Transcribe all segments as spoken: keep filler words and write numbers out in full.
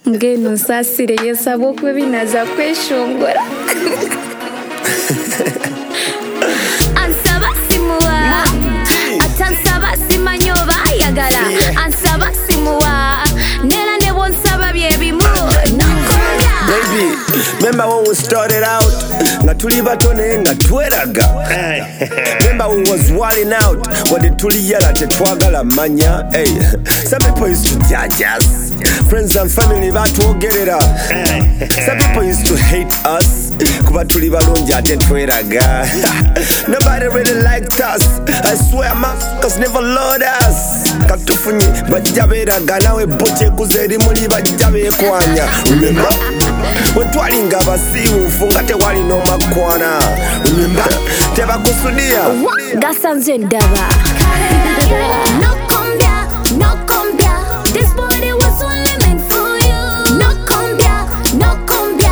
ngeno nsasire yesaba okwebinaza kweshongora ansaba simuwa atansaba simanyi oba ayagala ansaba simuwa nera ne bonsaba byebimu nokombya. Baby, remember when we started out nga tuli bato naye nga tweraga. Remember we was wilding out wadde tuli yala tetwagala manya. Hey, some people used to judge us, friends and family batwogerera. Some people used to hate us kuba tuli balungi ate tweraga. Nobody really liked us. I swear motherfuckers never loved us. Katufunye bajja beeraga nawe boche ekuza erimu li bajja beekwanya. Remember bwe twalinga abasiiwuufu nga tewali n'omakwana. Remember tebakusudia gasanze ndaba nokombya nokombya this body was only meant for you nokombya nokombya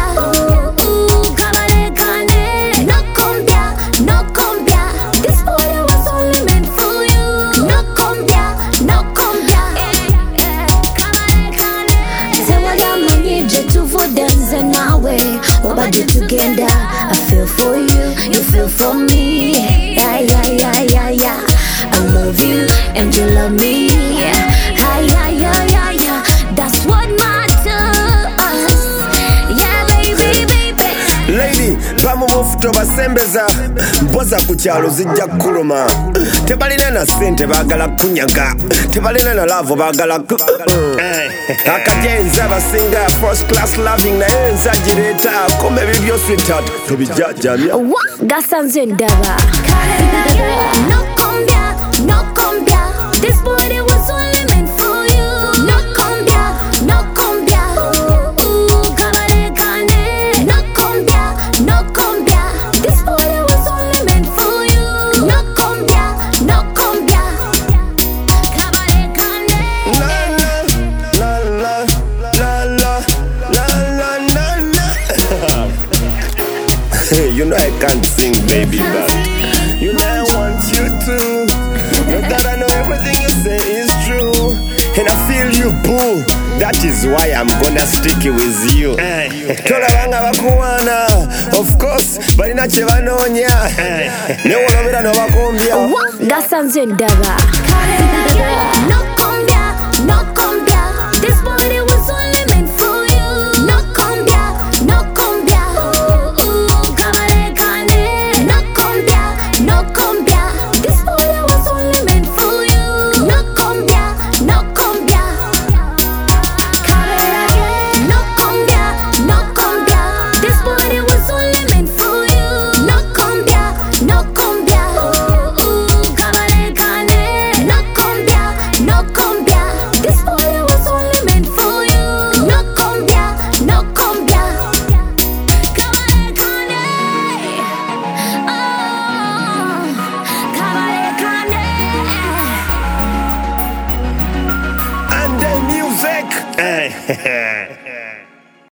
kabalekane nokombya nokombya this body was only meant for you nokombya nokombya kabalekane tewagamunye gye tuvude nze nawe obadde tugenda. I feel for you, you feel for me. Yeah, yeah, yeah, yeah, yeah. I love you and you love me. Yeah, yeah, yeah, yeah, yeah. That's what matters. Yeah, baby, baby. lady bamu mufuto basembeza mpoza ku kyalo zijja kuluma. Tebalina na ssente baagala kunyaga, tebalina na lavo baagala akajenza abasinga first class loving naye nza gireeta akoma ebibyo sweetheart tobijjajjamya gasanze ndaba nokombya nokombya this body was only meant for you nokombya nokombya kabalekane nokombya nokombya this body was only meant for you nokombya nokombya kabalekane. la la la la la la la la. You know I can't sing, baby, but you know I want you to. Know that I know everything you say is true, and I feel you, boo. That is why I'm gonna stick with you. Tolabanga bakuwana, of course, balina kye banoonya. Ne wolobera n'obakombya. gasanze ndaba nokombya nokombya this body was only meant for you nokombya nokombya kabalekane nokombya nokombya this body was only meant for you nokombya nokombya kabalekane nokombya nokombya this body was only meant for you nokombya nokombya kabalekane nokombya nokombya this body was only meant for you nokombya nokombya kabalekane oh kabalekane. And the music.